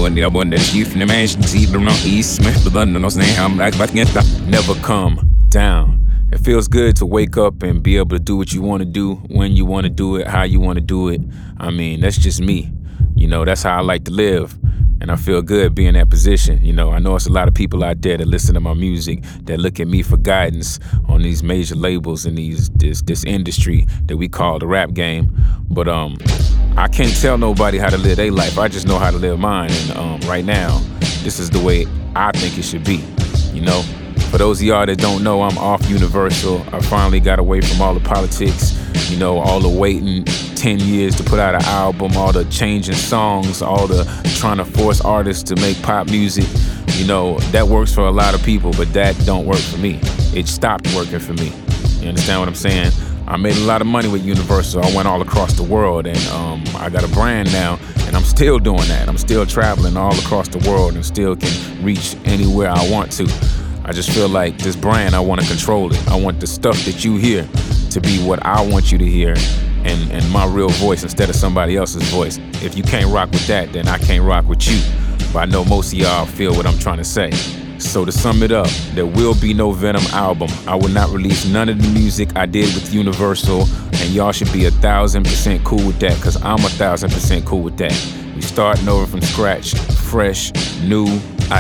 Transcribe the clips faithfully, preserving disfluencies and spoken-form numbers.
doing the one that you from the mansion, see them on East Smith, the London, no saying I'm like back against the never come down. It feels good to wake up and be able to do what you want to do, when you want to do it, how you want to do it. I mean, that's just me. You know, that's how I like to live. And I feel good being in that position. You know, I know it's a lot of people out there that listen to my music, that look at me for guidance on these major labels and these this this industry that we call the rap game. But um, I can't tell nobody how to live their life. I just know how to live mine. And um, right now, this is the way I think it should be, you know? For those of y'all that don't know, I'm off Universal. I finally got away from all the politics, you know, all the waiting ten years to put out an album, all the changing songs, all the trying to force artists to make pop music. You know, that works for a lot of people, but that don't work for me. It stopped working for me. You understand what I'm saying? I made a lot of money with Universal. I went all across the world, and um, I got a brand now, and I'm still doing that. I'm still traveling all across the world and still can reach anywhere I want to. I just feel like this brand, I want to control it. I want the stuff that you hear to be what I want you to hear, and, and my real voice instead of somebody else's voice. If you can't rock with that, then I can't rock with you. But I know most of y'all feel what I'm trying to say. So to sum it up, there will be no Venom album. I will not release none of the music I did with Universal, and y'all should be a thousand percent cool with that, because I'm a thousand percent cool with that. We starting over from scratch, fresh, new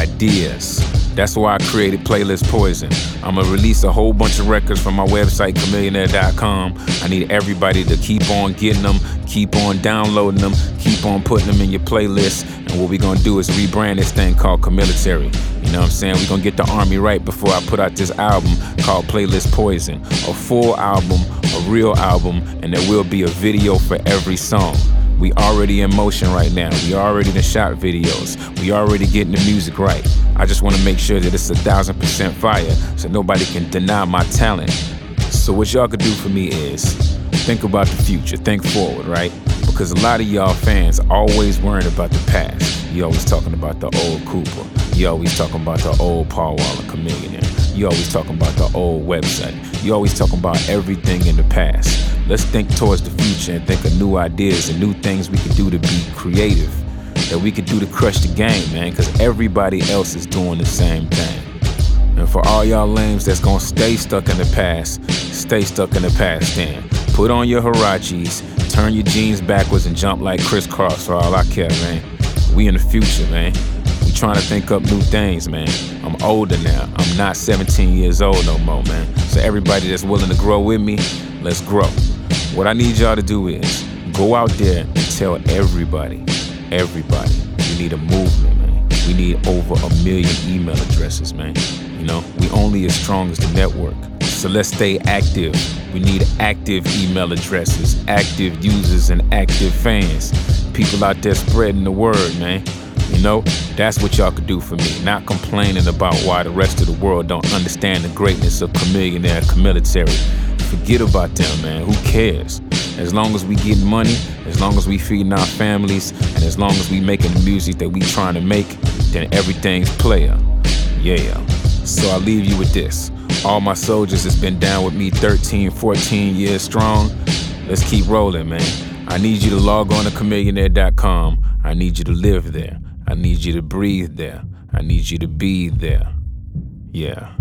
ideas. That's why I created Playlist Poison. I'm gonna release a whole bunch of records from my website, chamillionaire dot com. I need everybody to keep on getting them, keep on downloading them, keep on putting them in your playlist. And what we're gonna do is rebrand this thing called Camilitary. You know what I'm saying? We're gonna get the army right before I put out this album called Playlist Poison. A full album, a real album, and there will be a video for every song. We already in motion right now. We already done shot videos. We already getting the music right. I just want to make sure that it's a thousand percent fire so nobody can deny my talent. So what y'all could do for me is think about the future, think forward, right? Because a lot of y'all fans always worrying about the past. You always talking about the old Cooper. You always talking about the old Paul Wall, Chamillionaire. You always talking about the old website. You always talking about everything in the past. Let's think towards the future and think of new ideas and new things we can do to be creative, that we can do to crush the game, man, because everybody else is doing the same thing. And for all y'all lames that's gonna stay stuck in the past, stay stuck in the past then. Put on your Huaraches, turn your jeans backwards and jump like Chris Cross for all I care, man. We in the future, man. We trying to think up new things, man. I'm older now. I'm not seventeen years old no more, man. So everybody that's willing to grow with me, let's grow. What I need y'all to do is go out there and tell everybody, everybody, we need a movement, man. We need over a million email addresses, man. You know, we only as strong as the network. So let's stay active. We need active email addresses, active users, and active fans. People out there spreading the word, man. You know, that's what y'all could do for me. Not complaining about why the rest of the world don't understand the greatness of Chamillionaire, Camilitary. Forget about them, man. Who cares? As long as we getting money, as long as we feeding our families, and as long as we making the music that we trying to make, then everything's player. Yeah. So I leave you with this. All my soldiers has been down with me thirteen, fourteen years strong. Let's keep rolling, man. I need you to log on to chamillionaire dot com. I need you to live there. I need you to breathe there. I need you to be there. Yeah.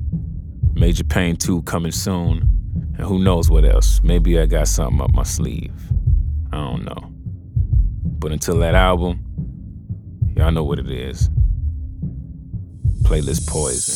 Major Payne two coming soon. And who knows what else? Maybe I got something up my sleeve. I don't know. But until that album, y'all know what it is. Playlist Poison.